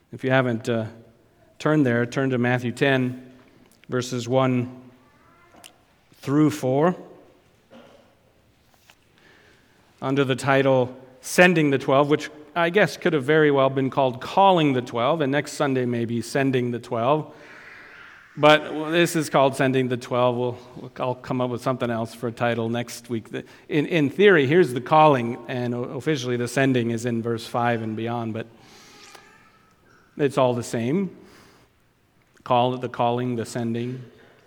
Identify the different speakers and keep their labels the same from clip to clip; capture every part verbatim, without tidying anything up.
Speaker 1: If you haven't uh, turned there, turn to Matthew ten, verses one through four, under the title, Sending the Twelve, which I guess could have very well been called Calling the Twelve, and next Sunday maybe Sending the Twelve. But this is called Sending the Twelve. We'll, I'll come up with something else for a title next week. In, in theory, here's the calling, and officially the sending is in verse five and beyond, but it's all the same. Call it the calling, the sending.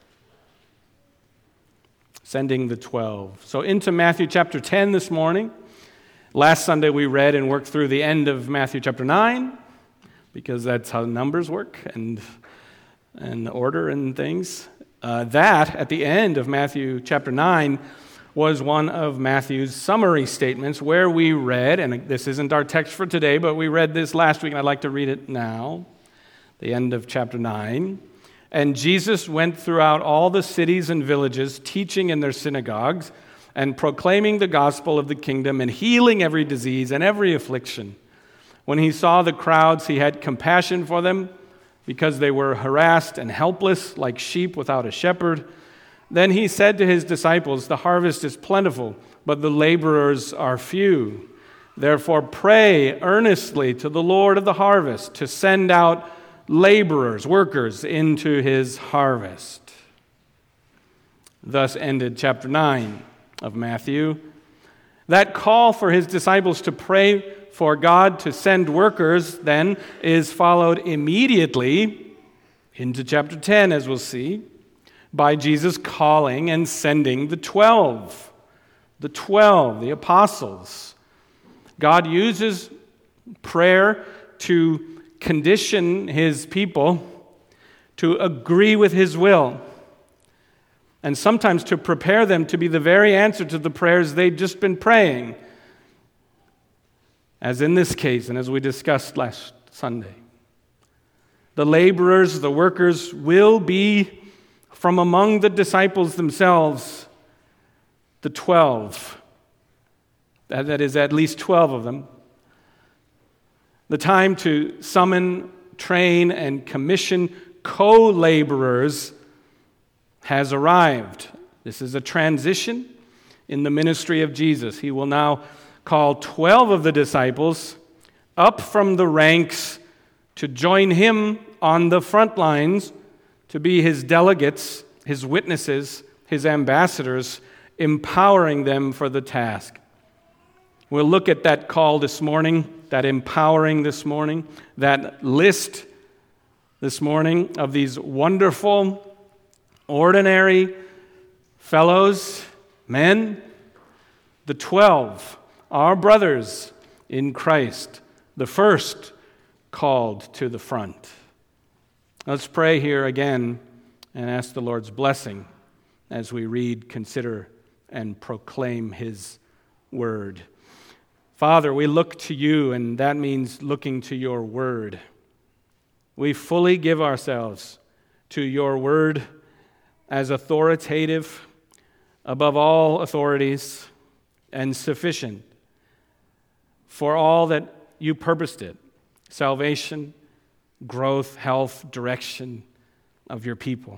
Speaker 1: Sending the twelve. So into Matthew chapter ten this morning. Last Sunday we read and worked through the end of Matthew chapter nine, because that's how numbers work and, and order and things. Uh, that, at the end of Matthew chapter nine, was one of Matthew's summary statements where we read, and this isn't our text for today, but we read this last week, and I'd like to read it now, the end of chapter nine. And Jesus went throughout all the cities and villages, teaching in their synagogues, and proclaiming the gospel of the kingdom, and healing every disease and every affliction. When he saw the crowds, he had compassion for them, because they were harassed and helpless, like sheep without a shepherd. Then he said to his disciples, "The harvest is plentiful, but the laborers are few. Therefore pray earnestly to the Lord of the harvest to send out laborers, workers, into his harvest." Thus ended chapter nine of Matthew. That call for his disciples to pray for God to send workers, then, is followed immediately into chapter ten, as we'll see, by Jesus calling and sending the twelve. The twelve, the apostles. God uses prayer to condition his people to agree with his will, and sometimes to prepare them to be the very answer to the prayers they'd just been praying, as in this case and as we discussed last Sunday. The laborers, the workers, will be from among the disciples themselves, the twelve. That, that is, at least twelve of them. The time to summon, train, and commission co-laborers has arrived. This is a transition in the ministry of Jesus. He will now call twelve of the disciples up from the ranks to join him on the front lines, to be his delegates, his witnesses, his ambassadors, empowering them for the task. We'll look at that call this morning, that empowering this morning, that list this morning of these wonderful, ordinary fellows, men, the twelve, our brothers in Christ, the first called to the front. Let's pray here again and ask the Lord's blessing as we read, consider, and proclaim his word. Father, we look to you, and that means looking to your word. We fully give ourselves to your word as authoritative, above all authorities, and sufficient for all that you purposed it: salvation, growth, health, direction of your people.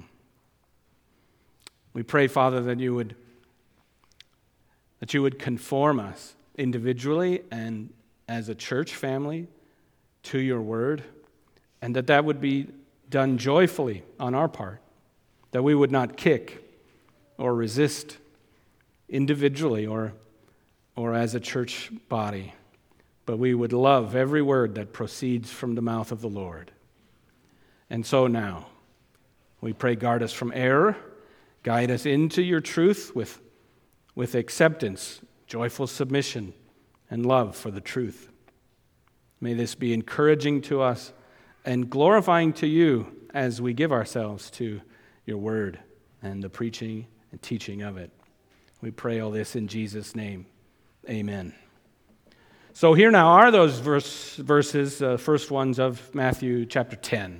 Speaker 1: We pray, Father, that you would that you would conform us individually and as a church family to your word, and that that would be done joyfully on our part, that we would not kick or resist individually or, or as a church body, but we would love every word that proceeds from the mouth of the Lord. And so now, we pray, guard us from error, guide us into your truth with, with acceptance, joyful submission, and love for the truth. May this be encouraging to us and glorifying to you as we give ourselves to your word and the preaching and teaching of it. We pray all this in Jesus' name. Amen. So here now are those verse, verses, uh, first ones of Matthew chapter ten.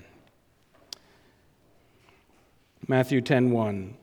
Speaker 1: Matthew ten one.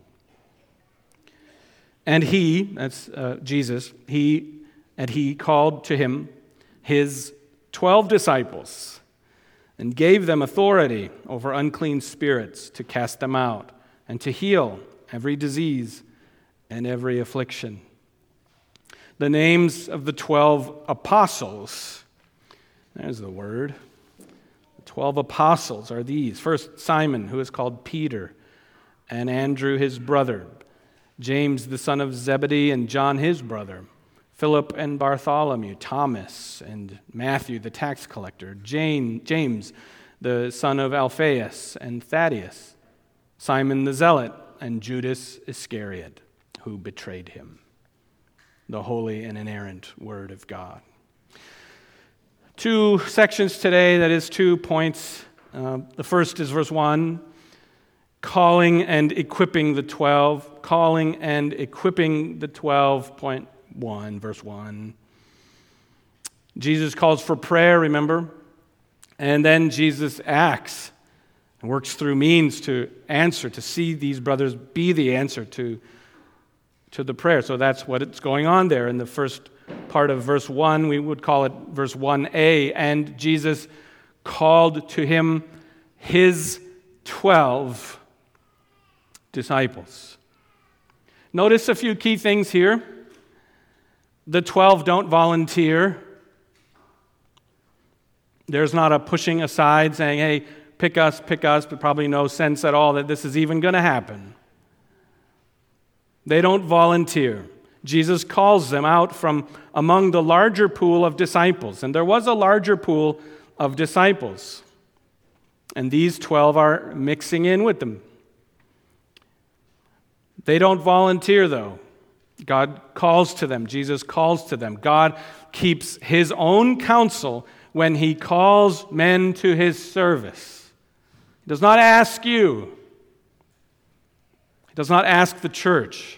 Speaker 1: And he, that's uh, Jesus, he and he called to him his twelve disciples and gave them authority over unclean spirits to cast them out and to heal every disease and every affliction. The names of the twelve apostles, there's the word. The twelve apostles are these. First, Simon, who is called Peter, and Andrew his brother, James the son of Zebedee and John his brother, Philip and Bartholomew, Thomas and Matthew the tax collector, Jane, James the son of Alphaeus and Thaddeus, Simon the Zealot, and Judas Iscariot, who betrayed him. The holy and inerrant Word of God. Two sections today, that is two points. Uh, the first is verse one, calling and equipping the twelve. Calling and equipping the twelve, point one, verse one. Jesus calls for prayer, remember? And then Jesus acts and works through means to answer, to see these brothers be the answer to, to the prayer. So that's what it's going on there. In the first part of verse one, we would call it verse one a, and Jesus called to him his twelve disciples. Notice a few key things here. The twelve don't volunteer. There's not a pushing aside saying, hey, pick us, pick us, but probably no sense at all that this is even going to happen. They don't volunteer. Jesus calls them out from among the larger pool of disciples. And there was a larger pool of disciples. And these twelve are mixing in with them. They don't volunteer, though. God calls to them. Jesus calls to them. God keeps his own counsel when he calls men to his service. He does not ask you. He does not ask the church.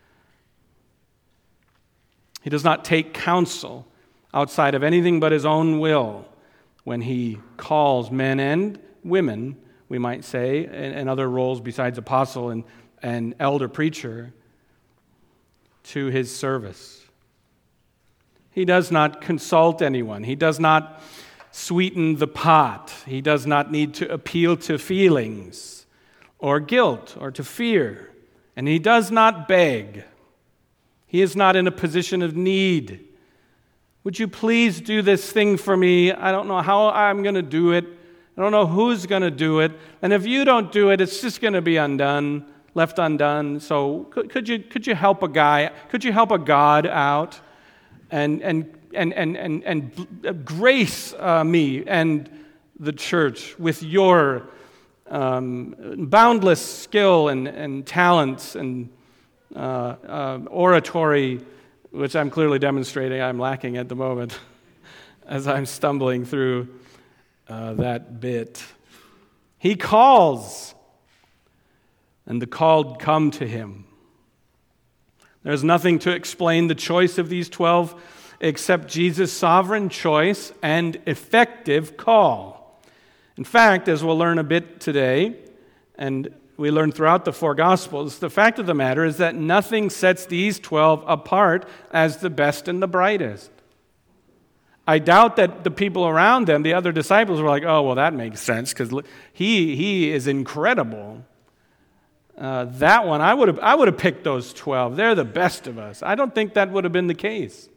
Speaker 1: He does not take counsel outside of anything but his own will when he calls men and women, we might say, and other roles besides apostle and, and elder preacher, to his service. He does not consult anyone. He does not sweeten the pot. He does not need to appeal to feelings or guilt or to fear. And he does not beg. He is not in a position of need. Would you please do this thing for me? I don't know how I'm going to do it. I don't know who's going to do it. And if you don't do it, it's just going to be undone, left undone. So could, could you could you help a guy? Could you help a God out and and and and and, and grace uh, me and the church with your um, boundless skill and, and talents and uh, uh, oratory, which I'm clearly demonstrating I'm lacking at the moment as I'm stumbling through uh, that bit. He calls, and the called come to him. There's nothing to explain the choice of these twelve except Jesus' sovereign choice and effective call. In fact, as we'll learn a bit today, and we learn throughout the four Gospels, the fact of the matter is that nothing sets these twelve apart as the best and the brightest. I doubt that the people around them, the other disciples, were like, oh, well, that makes sense, because he, he is incredible. Uh, that one, I would have I would have picked those twelve. They're the best of us. I don't think that would have been the case.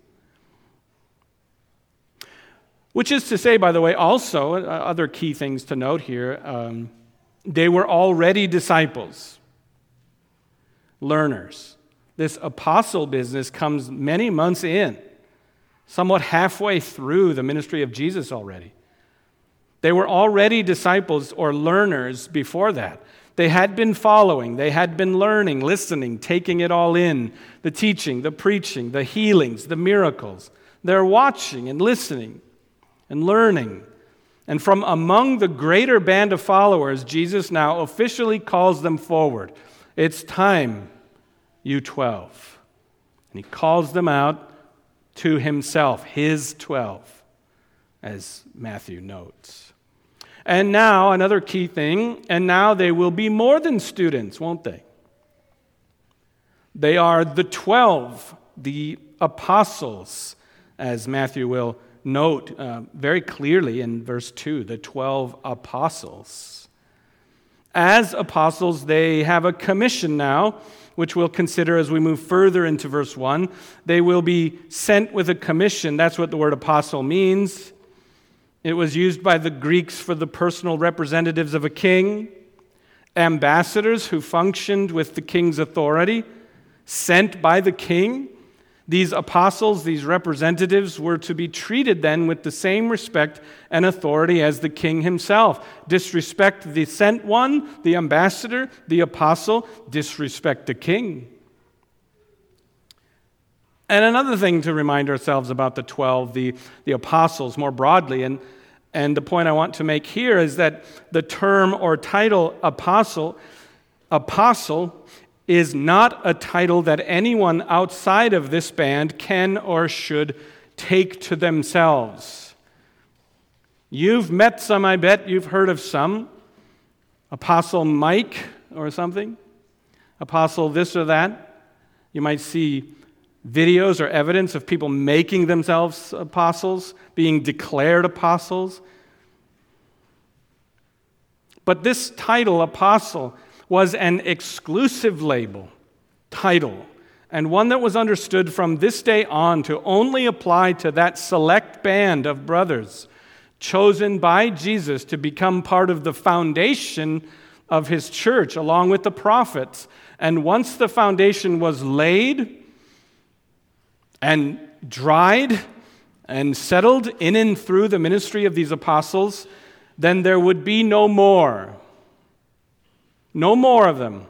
Speaker 1: Which is to say, by the way, also, uh, other key things to note here, um, they were already disciples, learners. This apostle business comes many months in, somewhat halfway through the ministry of Jesus already. They were already disciples or learners before that. They had been following, they had been learning, listening, taking it all in, the teaching, the preaching, the healings, the miracles. They're watching and listening and learning. And from among the greater band of followers, Jesus now officially calls them forward. It's time, you twelve. And he calls them out to himself, his twelve, as Matthew notes. And now, another key thing, and now they will be more than students, won't they? They are the twelve, the apostles, as Matthew will note uh, very clearly in verse two, the twelve apostles. As apostles, they have a commission now, which we'll consider as we move further into verse one. They will be sent with a commission. That's what the word apostle means. It was used by the Greeks for the personal representatives of a king, ambassadors who functioned with the king's authority, sent by the king. These apostles, these representatives, were to be treated then with the same respect and authority as the king himself. Disrespect the sent one, the ambassador, the apostle, disrespect the king. And another thing to remind ourselves about the twelve, the, the apostles more broadly, and, and the point I want to make here is that the term or title apostle, apostle, is not a title that anyone outside of this band can or should take to themselves. You've met some, I bet you've heard of some. Apostle Mike or something. Apostle this or that. You might see videos or evidence of people making themselves apostles, being declared apostles. But this title, apostle, was an exclusive label, title, and one that was understood from this day on to only apply to that select band of brothers chosen by Jesus to become part of the foundation of his church, along with the prophets. And once the foundation was laid and dried and settled in and through the ministry of these apostles, then there would be no more. No more of them.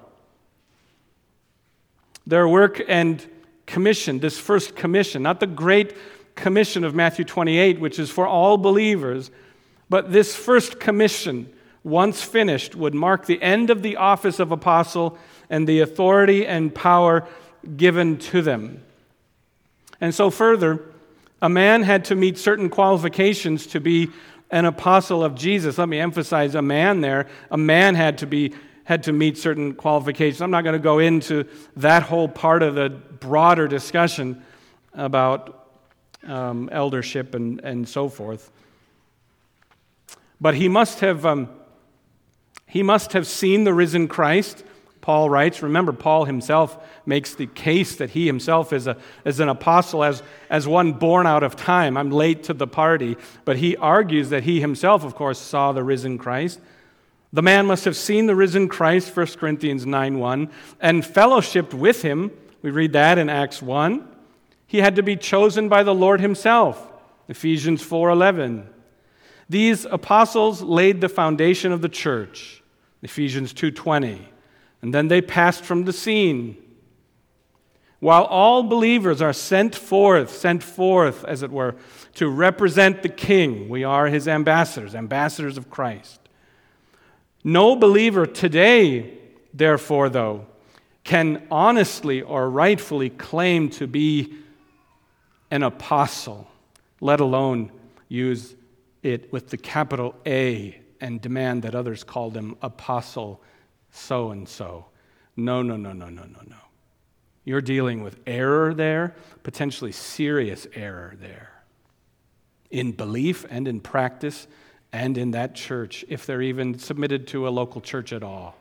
Speaker 1: Their work and commission, this first commission, not the great commission of Matthew twenty-eight, which is for all believers, but this first commission, once finished, would mark the end of the office of apostle and the authority and power given to them. And so further, a man had to meet certain qualifications to be an apostle of Jesus. Let me emphasize a man there. A man had to be had to meet certain qualifications. I'm not going to go into that whole part of the broader discussion about um, eldership and, and so forth. But he must have um, he must have seen the risen Christ. Paul writes. Remember, Paul himself makes the case that he himself is a as an apostle, as as one born out of time. I'm late to the party, but he argues that he himself, of course, saw the risen Christ. The man must have seen the risen Christ, First Corinthians nine one, and fellowshiped with him. We read that in Acts one. He had to be chosen by the Lord himself, Ephesians four eleven. These apostles laid the foundation of the church, Ephesians two twenty, and then they passed from the scene. While all believers are sent forth, sent forth, as it were, to represent the King, we are his ambassadors, ambassadors of Christ. No believer today, therefore, though, can honestly or rightfully claim to be an apostle, let alone use it with the capital A and demand that others call them apostle so-and-so. No, no, no, no, no, no, no. You're dealing with error there, potentially serious error there, in belief and in practice and in that church, if they're even submitted to a local church at all.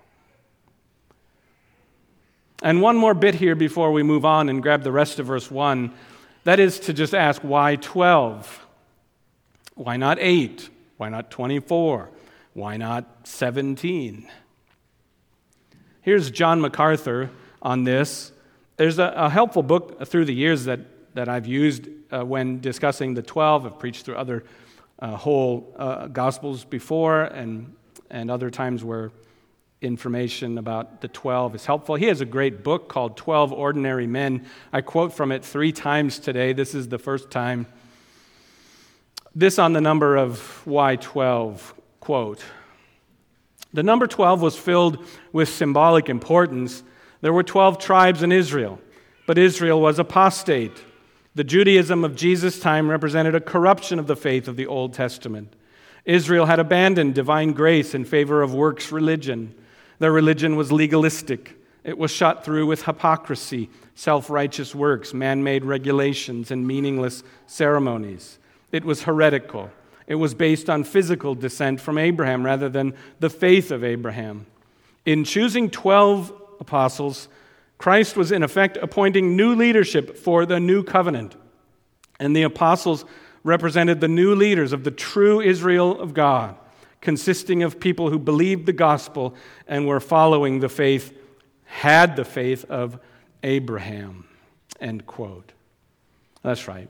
Speaker 1: And one more bit here before we move on and grab the rest of verse one. That is to just ask, why twelve? Why not eight? Why not twenty-four? Why not seventeen? Here's John MacArthur on this. There's a, a helpful book through the years that, that I've used uh, when discussing the twelve. I've preached through other uh, whole uh, Gospels before and, and other times where information about the twelve is helpful. He has a great book called twelve Ordinary Men. I quote from it three times today. This is the first time. This on the number of why twelve, quote, "The number twelve was filled with symbolic importance. There were twelve tribes in Israel, but Israel was apostate. The Judaism of Jesus' time represented a corruption of the faith of the Old Testament. Israel had abandoned divine grace in favor of works religion. Their religion was legalistic. It was shot through with hypocrisy, self-righteous works, man-made regulations, and meaningless ceremonies. It was heretical. It was based on physical descent from Abraham rather than the faith of Abraham. In choosing twelve apostles, Christ was in effect appointing new leadership for the new covenant. And the apostles represented the new leaders of the true Israel of God, consisting of people who believed the gospel and were following the faith, had the faith of Abraham. End quote. That's right.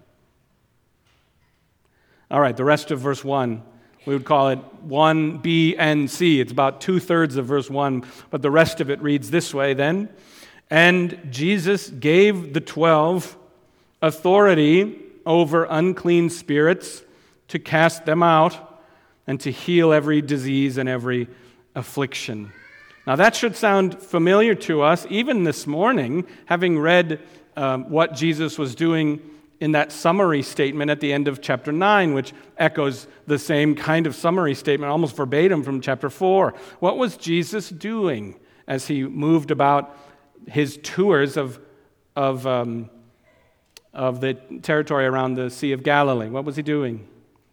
Speaker 1: All right, the rest of verse one, we would call it one B and C. It's about two-thirds of verse one, but the rest of it reads this way then. And Jesus gave the twelve authority over unclean spirits to cast them out and to heal every disease and every affliction. Now that should sound familiar to us even this morning, having read um, what Jesus was doing in that summary statement at the end of chapter nine, which echoes the same kind of summary statement, almost verbatim from chapter four. What was Jesus doing as he moved about his tours of, of, um, of the territory around the Sea of Galilee? What was he doing?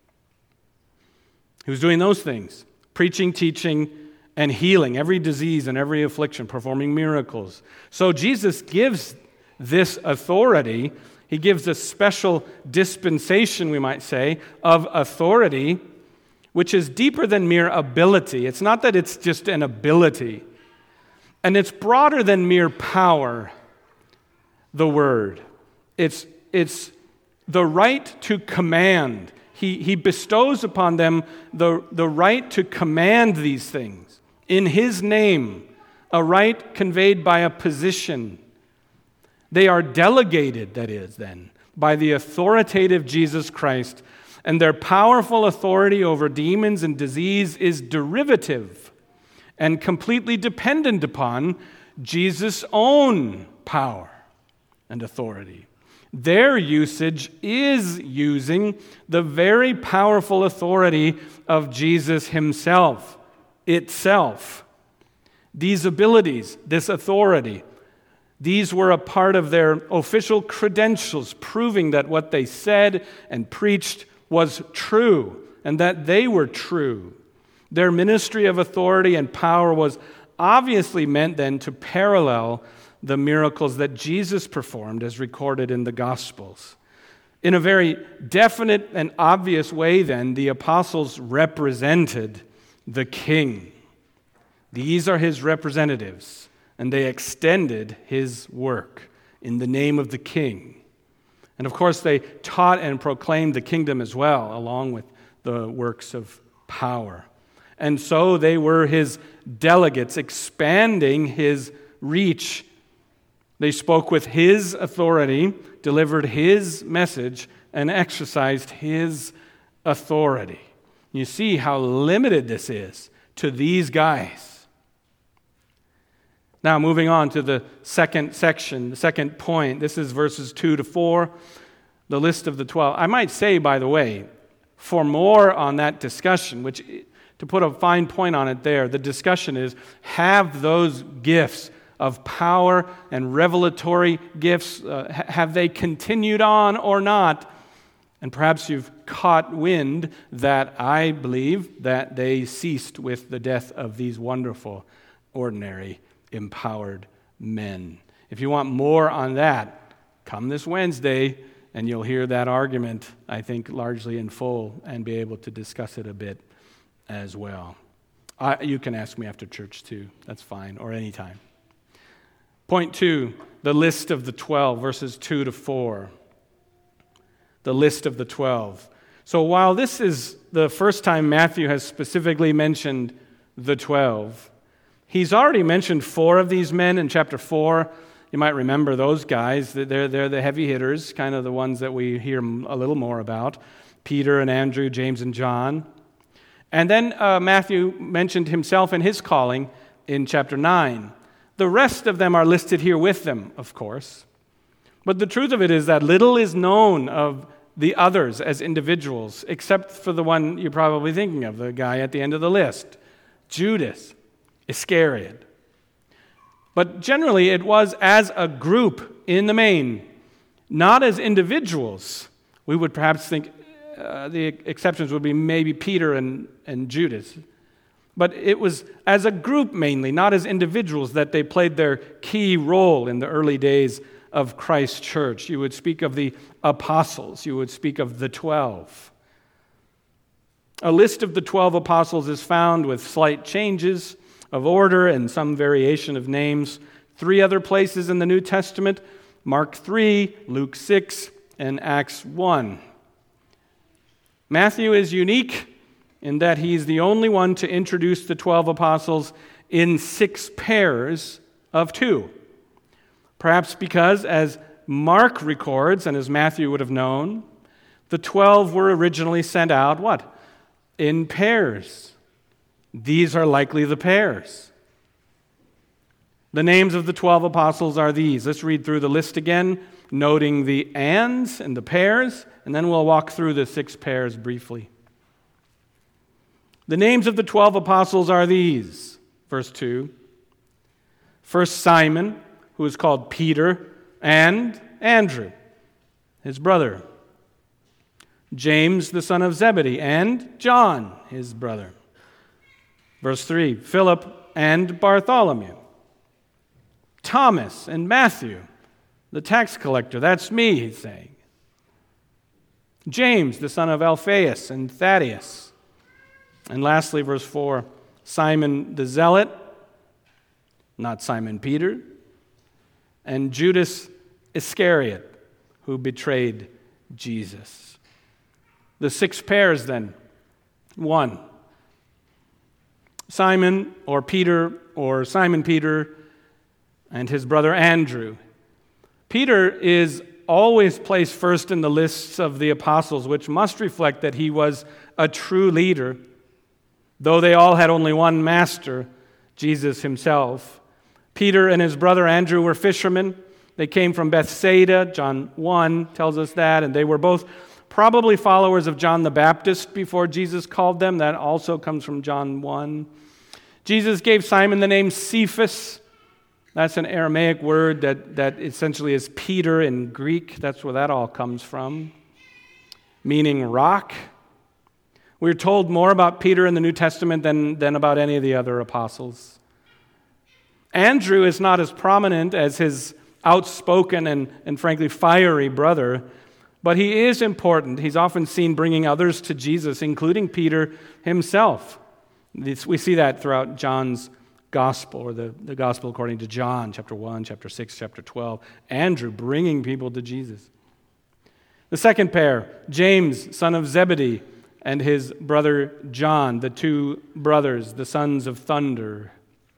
Speaker 1: He was doing those things, preaching, teaching, and healing every disease and every affliction, performing miracles. So Jesus gives this authority. He gives a special dispensation, we might say, of authority, which is deeper than mere ability. It's not that it's just an ability. And it's broader than mere power, the word. It's, it's the right to command. He, he bestows upon them the, the right to command these things in his name, a right conveyed by a position. They are delegated, that is, then, by the authoritative Jesus Christ, and their powerful authority over demons and disease is derivative and completely dependent upon Jesus' own power and authority. Their usage is using the very powerful authority of Jesus himself, itself. These abilities, this authority, these were a part of their official credentials, proving that what they said and preached was true and that they were true. Their ministry of authority and power was obviously meant then to parallel the miracles that Jesus performed as recorded in the Gospels. In a very definite and obvious way then, the apostles represented the King. These are his representatives, and they extended his work in the name of the King. And of course, they taught and proclaimed the kingdom as well, along with the works of power. And so they were his delegates, expanding his reach. They spoke with his authority, delivered his message, and exercised his authority. You see how limited this is to these guys. Now, moving on to the second section, the second point. This is verses two to four, the list of the twelve. I might say, by the way, for more on that discussion, which, to put a fine point on it there, the discussion is, have those gifts of power and revelatory gifts, uh, have they continued on or not? And perhaps you've caught wind that I believe that they ceased with the death of these wonderful, ordinary, empowered men. If you want more on that, come this Wednesday and you'll hear that argument, I think, largely in full and be able to discuss it a bit as well. I, you can ask me after church too. That's fine, or anytime. Point two, the list of the twelve, verses two to four. The list of the twelve. So while this is the first time Matthew has specifically mentioned the twelve, he's already mentioned four of these men in chapter four. You might remember those guys. They're, they're the heavy hitters, kind of the ones that we hear a little more about. Peter and Andrew, James and John. And then uh, Matthew mentioned himself and his calling in chapter nine. The rest of them are listed here with them, of course. But the truth of it is that little is known of the others as individuals, except for the one you're probably thinking of, the guy at the end of the list, Judas Iscariot. But generally, it was as a group in the main, not as individuals. We would perhaps think uh, the exceptions would be maybe Peter and, and Judas. But it was as a group mainly, not as individuals, that they played their key role in the early days of Christ's church. You would speak of the apostles. You would speak of the twelve. A list of the twelve apostles is found with slight changes of order and some variation of names. Three other places in the New Testament, Mark three, Luke six, and Acts one. Matthew is unique in that he's the only one to introduce the twelve apostles in six pairs of two. Perhaps because, as Mark records, and as Matthew would have known, the twelve were originally sent out, what? In pairs. These are likely the pairs. The names of the twelve apostles are these. Let's read through the list again, noting the ands and the pairs, and then we'll walk through the six pairs briefly. The names of the twelve apostles are these. Verse two. First Simon, who is called Peter, and Andrew, his brother. James, the son of Zebedee, and John, his brother. Verse three. Philip and Bartholomew. Thomas and Matthew, the tax collector. That's me, he's saying. James, the son of Alphaeus, and Thaddeus. And lastly, verse four, Simon the Zealot, not Simon Peter, and Judas Iscariot, who betrayed Jesus. The six pairs then. One, Simon or Peter or Simon Peter and his brother Andrew. Peter is always placed first in the lists of the apostles, which must reflect that he was a true leader, though they all had only one master, Jesus himself. Peter and his brother Andrew were fishermen. They came from Bethsaida. John one tells us that, and they were both probably followers of John the Baptist before Jesus called them. That also comes from John one. Jesus gave Simon the name Cephas. That's an Aramaic word that, that essentially is Peter in Greek. That's where that all comes from, meaning rock. We're told more about Peter in the New Testament than, than about any of the other apostles. Andrew is not as prominent as his outspoken and, and frankly fiery brother, but he is important. He's often seen bringing others to Jesus, including Peter himself. This, we see that throughout John's Gospel, or the, the Gospel according to John, chapter one, chapter six, chapter twelve. Andrew bringing people to Jesus. The second pair, James, son of Zebedee, and his brother John, the two brothers, the sons of thunder,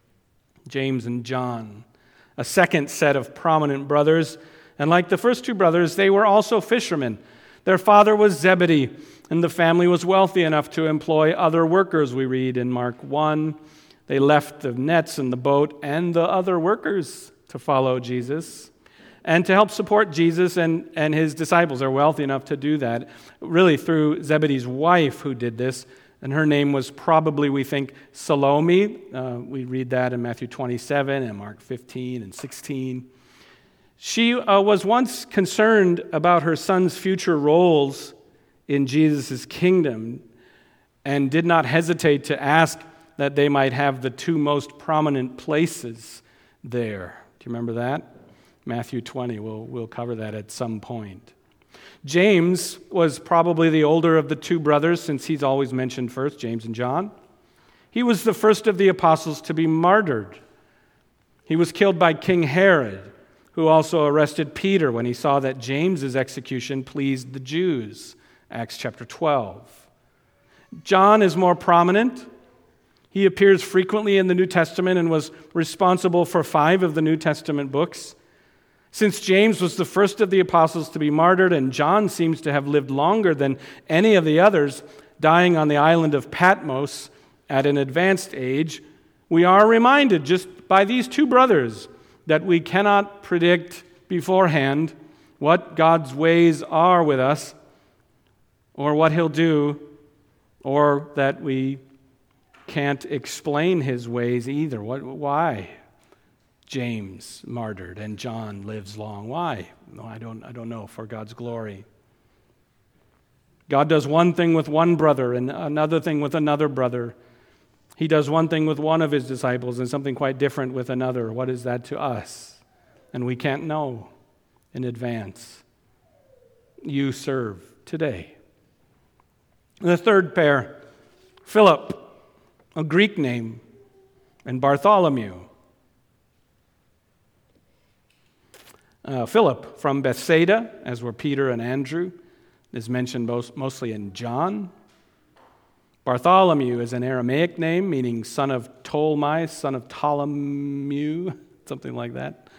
Speaker 1: James and John. A second set of prominent brothers, and like the first two brothers, they were also fishermen. Their father was Zebedee, and the family was wealthy enough to employ other workers, we read in Mark one. They left the nets and the boat and the other workers to follow Jesus and to help support Jesus and, and his disciples. They're wealthy enough to do that, really through Zebedee's wife who did this, and her name was probably, we think, Salome. Uh, we read that in Matthew twenty-seven and Mark fifteen and sixteen. She uh, was once concerned about her son's future roles in Jesus' kingdom and did not hesitate to ask that they might have the two most prominent places there. Do you remember that? Matthew twenty, we'll, we'll cover that at some point. James was probably the older of the two brothers, since he's always mentioned first, James and John. He was the first of the apostles to be martyred. He was killed by King Herod, who also arrested Peter when he saw that James's execution pleased the Jews, Acts chapter twelve. John is more prominent. He appears frequently in the New Testament and was responsible for five of the New Testament books. Since James was the first of the apostles to be martyred, and John seems to have lived longer than any of the others, dying on the island of Patmos at an advanced age, we are reminded just by these two brothers that we cannot predict beforehand what God's ways are with us, or what he'll do, or that we can't explain his ways either. What, why? James martyred and John lives long. Why? No, I don't, I don't know, for God's glory. God does one thing with one brother and another thing with another brother. He does one thing with one of his disciples and something quite different with another. What is that to us? And we can't know in advance. You serve today. The third pair, Philip, a Greek name, and Bartholomew. Uh, Philip from Bethsaida, as were Peter and Andrew, is mentioned most, mostly in John. Bartholomew is an Aramaic name meaning son of Ptolemy, son of Ptolemy, something like that.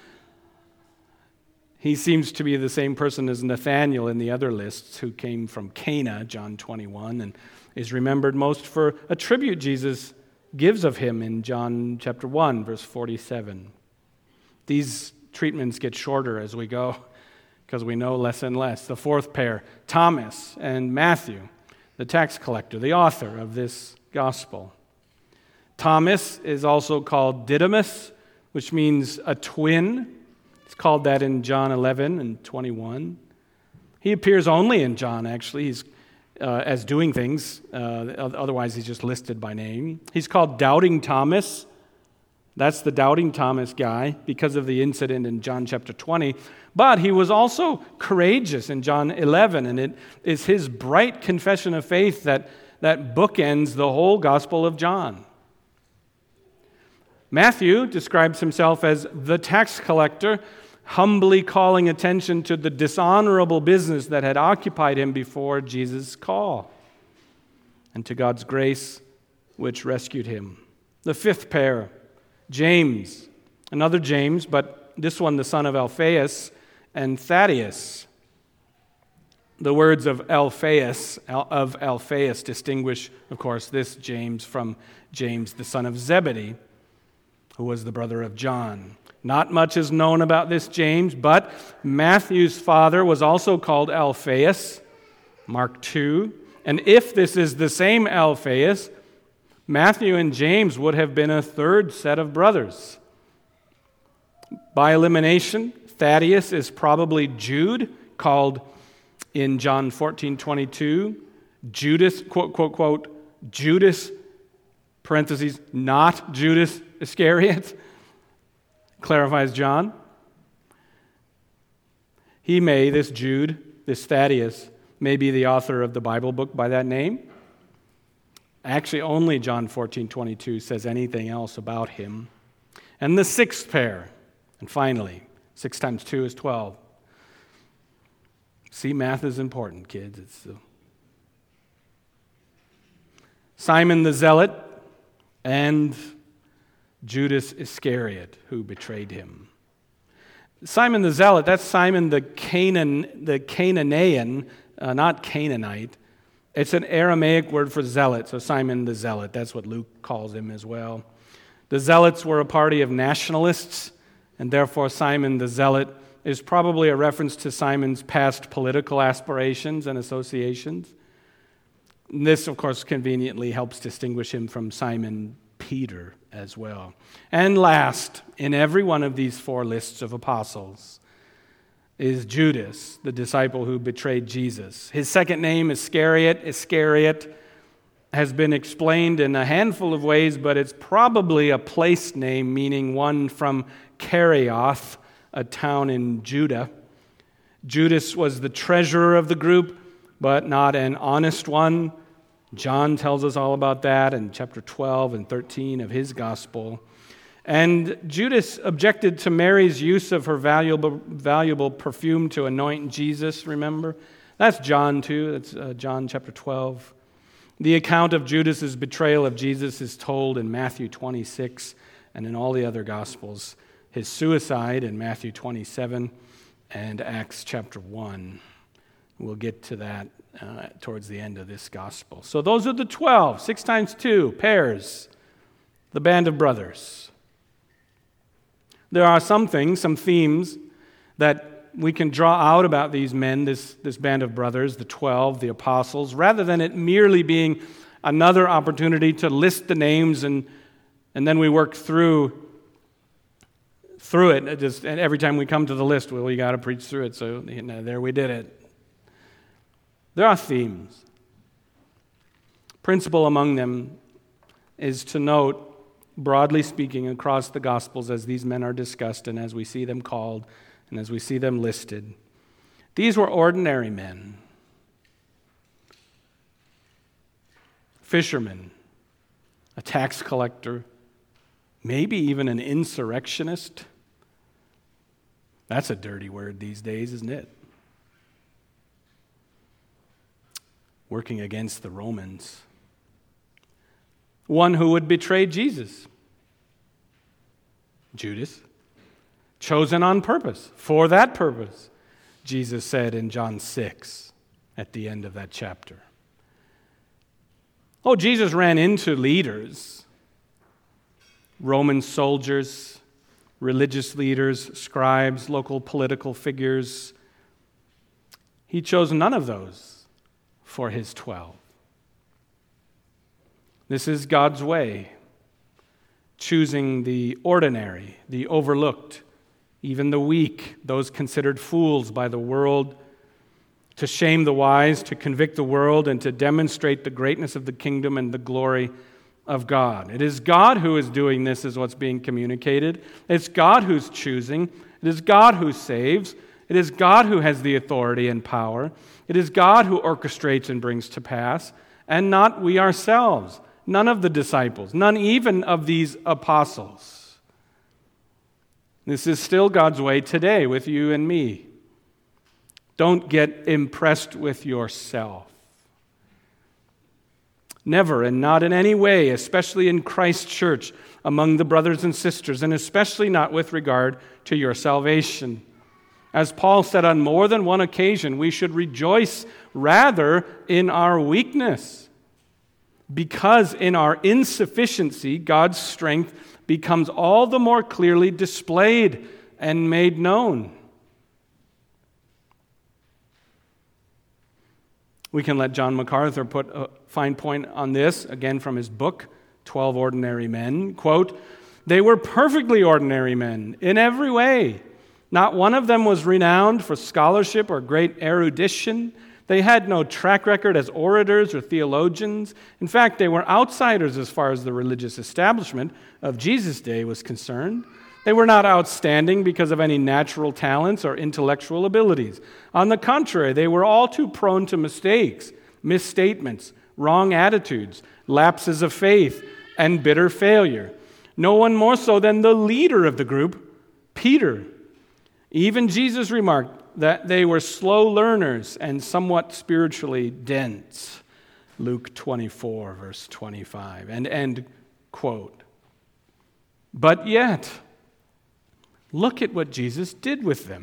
Speaker 1: He seems to be the same person as Nathanael in the other lists, who came from Cana, John twenty-one, and is remembered most for a tribute Jesus gives of him in John chapter one, verse forty-seven. These treatments get shorter as we go because we know less and less. The fourth pair, Thomas and Matthew, the tax collector, the author of this gospel. Thomas is also called Didymus, which means a twin. It's called that in John eleven and twenty-one. He appears only in John, actually. He's uh, as doing things. Uh, otherwise, he's just listed by name. He's called Doubting Thomas. That's the Doubting Thomas guy because of the incident in John chapter twenty. But he was also courageous in John eleven, and it is his bright confession of faith that, that bookends the whole Gospel of John. Matthew describes himself as the tax collector, humbly calling attention to the dishonorable business that had occupied him before Jesus' call, and to God's grace which rescued him. The fifth pair, James, another James, but this one the son of Alphaeus, and Thaddeus. The words of Alphaeus, of Alphaeus distinguish, of course, this James from James, the son of Zebedee, who was the brother of John. Not much is known about this James, but Matthew's father was also called Alphaeus, Mark two. And if this is the same Alphaeus, Matthew and James would have been a third set of brothers. By elimination, Thaddeus is probably Jude, called in John fourteen twenty-two, Judas, quote, quote, quote, Judas, parentheses, not Judas Iscariot, clarifies John. He may, this Jude, this Thaddeus, may be the author of the Bible book by that name. Actually, only John fourteen twenty-two says anything else about him. And the sixth pair, and finally, six times two is twelve. See, math is important, kids. It's uh... Simon the Zealot and Judas Iscariot, who betrayed him. Simon the Zealot, that's Simon the Canaan, the Canaanian, uh, not Canaanite. It's an Aramaic word for zealot, so Simon the Zealot, that's what Luke calls him as well. The Zealots were a party of nationalists, and therefore Simon the Zealot is probably a reference to Simon's past political aspirations and associations. This, of course, conveniently helps distinguish him from Simon Peter as well. And last, in every one of these four lists of apostles, is Judas, the disciple who betrayed Jesus. His second name, Iscariot, Iscariot, has been explained in a handful of ways, but it's probably a place name, meaning one from Kerioth, a town in Judah. Judas was the treasurer of the group, but not an honest one. John tells us all about that in chapter twelve and thirteen of his gospel. And Judas objected to Mary's use of her valuable, valuable perfume to anoint Jesus, remember? That's John too. That's uh, John chapter twelve. The account of Judas's betrayal of Jesus is told in Matthew twenty-six and in all the other gospels. His suicide in Matthew twenty-seven and Acts chapter one. We'll get to that uh, towards the end of this gospel. So those are the twelve, six times two, pairs, the band of brothers. There are some things, some themes that we can draw out about these men, this, this band of brothers, the twelve, the apostles, rather than it merely being another opportunity to list the names and, and then we work through through it. It just, and every time we come to the list, well, we got to preach through it, so you know, there we did it. There are themes. Principal among them is to note, broadly speaking, across the Gospels as these men are discussed and as we see them called and as we see them listed, these were ordinary men. Fishermen, a tax collector, maybe even an insurrectionist. That's a dirty word these days, isn't it? Working against the Romans. One who would betray Jesus. Judas. Chosen on purpose, for that purpose, Jesus said in John six at the end of that chapter. Oh, Jesus ran into leaders, Roman soldiers, religious leaders, scribes, local political figures. He chose none of those for his twelve. This is God's way, choosing the ordinary, the overlooked, even the weak, those considered fools by the world, to shame the wise, to convict the world, and to demonstrate the greatness of the kingdom and the glory of God. It is God who is doing this, is what's being communicated. It's God who's choosing. It is God who saves. It is God who has the authority and power. It is God who orchestrates and brings to pass, and not we ourselves. None of the disciples, none even of these apostles. This is still God's way today with you and me. Don't get impressed with yourself. Never, and not in any way, especially in Christ's church, among the brothers and sisters, and especially not with regard to your salvation. As Paul said on more than one occasion, we should rejoice rather in our weakness, because in our insufficiency, God's strength becomes all the more clearly displayed and made known. We can let John MacArthur put a fine point on this, again from his book, twelve Ordinary Men. Quote, "They were perfectly ordinary men in every way. Not one of them was renowned for scholarship or great erudition. They had no track record as orators or theologians. In fact, they were outsiders as far as the religious establishment of Jesus' day was concerned. They were not outstanding because of any natural talents or intellectual abilities. On the contrary, they were all too prone to mistakes, misstatements, wrong attitudes, lapses of faith, and bitter failure. No one more so than the leader of the group, Peter. Even Jesus remarked that they were slow learners and somewhat spiritually dense." Luke twenty-four, verse twenty-five. And end quote. But yet, look at what Jesus did with them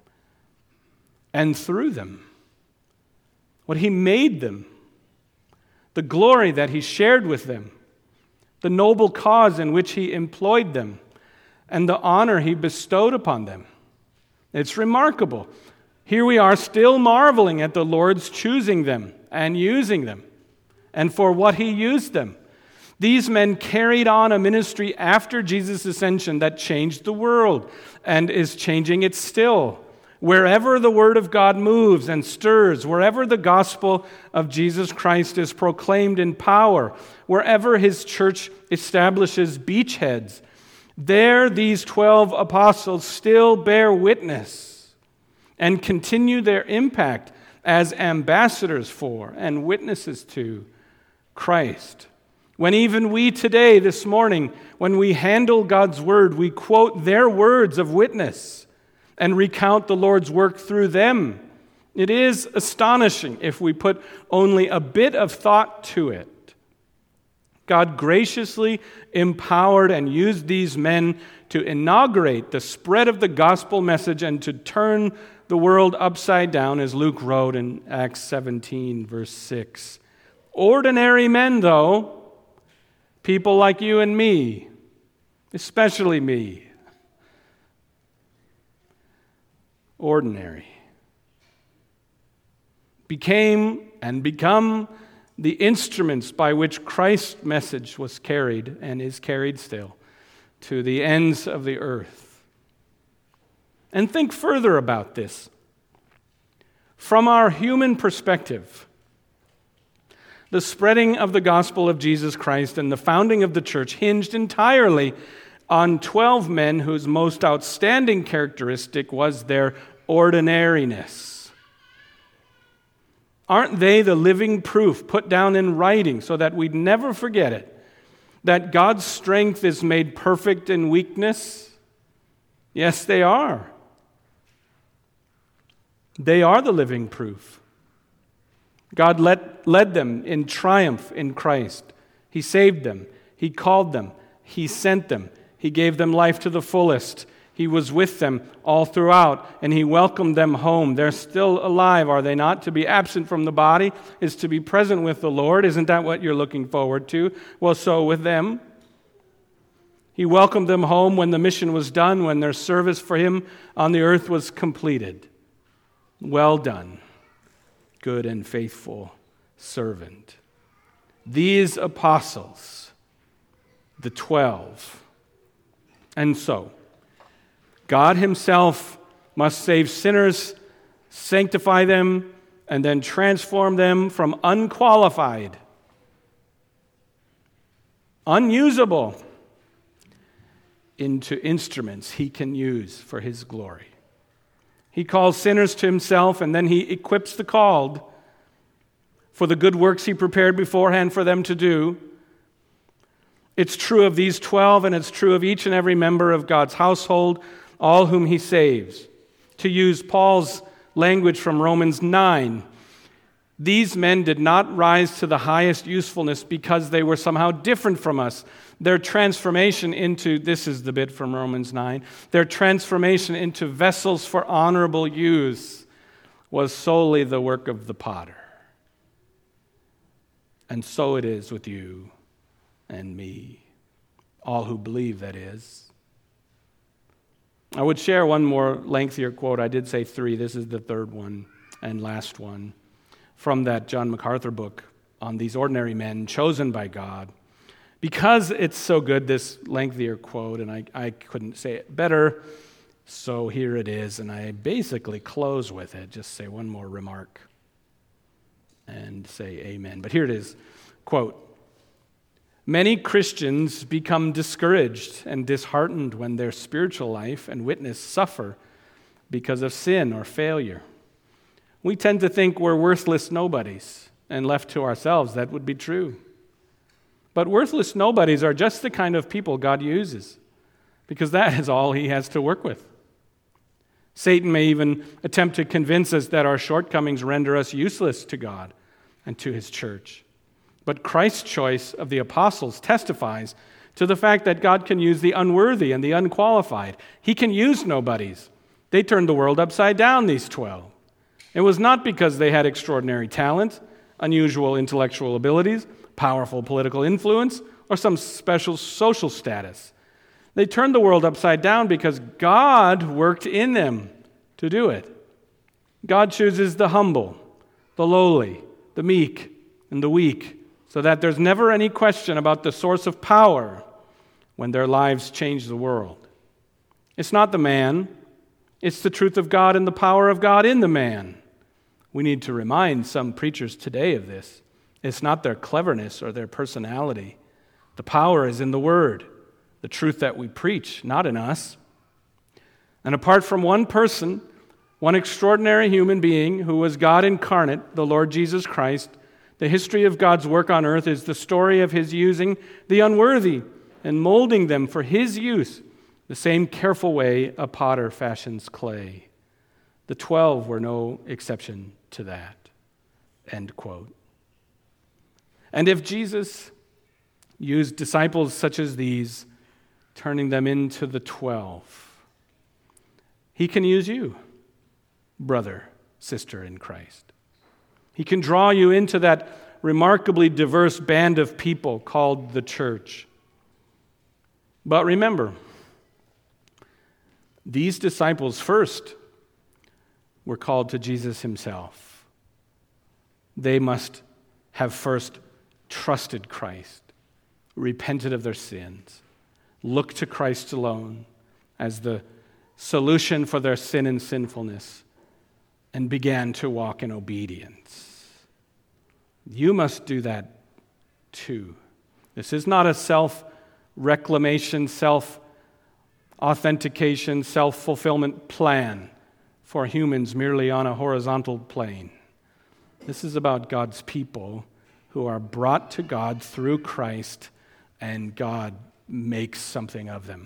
Speaker 1: and through them, what he made them, the glory that he shared with them, the noble cause in which he employed them, and the honor he bestowed upon them. It's remarkable. Here we are still marveling at the Lord's choosing them and using them, and for what he used them. These men carried on a ministry after Jesus' ascension that changed the world and is changing it still. Wherever the word of God moves and stirs, wherever the gospel of Jesus Christ is proclaimed in power, wherever his church establishes beachheads, there these twelve apostles still bear witness and continue their impact as ambassadors for and witnesses to Christ. When even we today, this morning, when we handle God's word, we quote their words of witness and recount the Lord's work through them. It is astonishing if we put only a bit of thought to it. God graciously empowered and used these men to inaugurate the spread of the gospel message and to turn the world upside down, as Luke wrote in Acts seventeen, verse six. Ordinary men, though, people like you and me, especially me. Ordinary. Became and become the instruments by which Christ's message was carried and is carried still to the ends of the earth. And think further about this. From our human perspective, the spreading of the gospel of Jesus Christ and the founding of the church hinged entirely on twelve men whose most outstanding characteristic was their ordinariness. Aren't they the living proof put down in writing so that we'd never forget it, that God's strength is made perfect in weakness? Yes, they are. They are the living proof. God led, led them in triumph in Christ. He saved them. He called them. He sent them. He gave them life to the fullest. He was with them all throughout, and He welcomed them home. They're still alive, are they not? To be absent from the body is to be present with the Lord. Isn't that what you're looking forward to? Well, so with them. He welcomed them home when the mission was done, when their service for Him on the earth was completed. Well done, good and faithful servant. These apostles, the twelve. And so, God Himself must save sinners, sanctify them, and then transform them from unqualified, unusable, into instruments He can use for His glory. He calls sinners to Himself, and then He equips the called for the good works He prepared beforehand for them to do. It's true of these twelve, and it's true of each and every member of God's household, all whom He saves. To use Paul's language from Romans nine, these men did not rise to the highest usefulness because they were somehow different from us. Their transformation into, this is the bit from Romans nine, their transformation into vessels for honorable use was solely the work of the potter. And so it is with you and me, all who believe, that is. I would share one more lengthier quote. I did say three. This is the third one and last one from that John MacArthur book on these ordinary men chosen by God. Because it's so good, this lengthier quote, and I, I couldn't say it better, so here it is, and I basically close with it. Just say one more remark and say amen. But here it is, quote, "Many Christians become discouraged and disheartened when their spiritual life and witness suffer because of sin or failure. We tend to think we're worthless nobodies, and left to ourselves, that would be true. But worthless nobodies are just the kind of people God uses, because that is all He has to work with. Satan may even attempt to convince us that our shortcomings render us useless to God and to His church. But Christ's choice of the apostles testifies to the fact that God can use the unworthy and the unqualified. He can use nobodies. They turned the world upside down, these twelve. It was not because they had extraordinary talent, unusual intellectual abilities, powerful political influence, or some special social status. They turned the world upside down because God worked in them to do it. God chooses the humble, the lowly, the meek, and the weak, so that there's never any question about the source of power when their lives change the world. It's not the man, it's the truth of God and the power of God in the man. We need to remind some preachers today of this. It's not their cleverness or their personality. The power is in the Word, the truth that we preach, not in us. And apart from one person, one extraordinary human being who was God incarnate, the Lord Jesus Christ, the history of God's work on earth is the story of His using the unworthy and molding them for His use, the same careful way a potter fashions clay. The twelve were no exception to that." End quote. And if Jesus used disciples such as these, turning them into the twelve, He can use you, brother, sister in Christ. He can draw you into that remarkably diverse band of people called the church. But remember, these disciples first were called to Jesus Himself. They must have first trusted Christ, repented of their sins, looked to Christ alone as the solution for their sin and sinfulness, and began to walk in obedience. You must do that too. This is not a self-reclamation, self-authentication, self-fulfillment plan for humans merely on a horizontal plane. This is about God's people who are brought to God through Christ, and God makes something of them.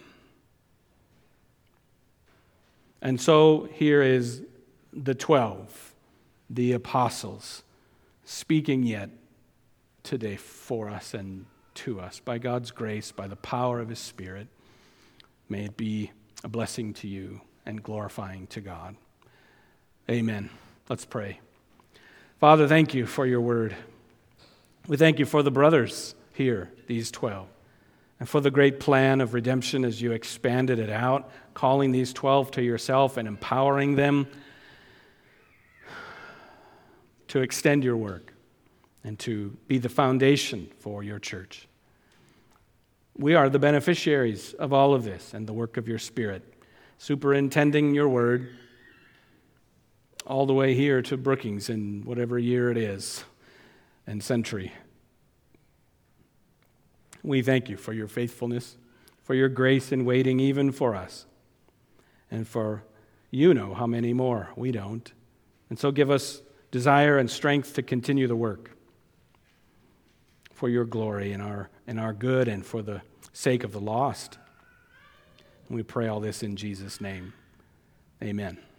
Speaker 1: And so here is the twelve, the apostles, speaking yet today for us and to us. By God's grace, by the power of His Spirit, may it be a blessing to you and glorifying to God. Amen. Let's pray. Father, thank you for your word. We thank you for the brothers here, these twelve, and for the great plan of redemption as you expanded it out, calling these twelve to yourself and empowering them to extend your work and to be the foundation for your church. We are the beneficiaries of all of this and the work of your Spirit, superintending your word all the way here to Brookings in whatever year it is and century. We thank you for your faithfulness, for your grace in waiting even for us, and for you know how many more we don't. And so give us desire and strength to continue the work for your glory and our, and our good and for the sake of the lost. And we pray all this in Jesus' name. Amen.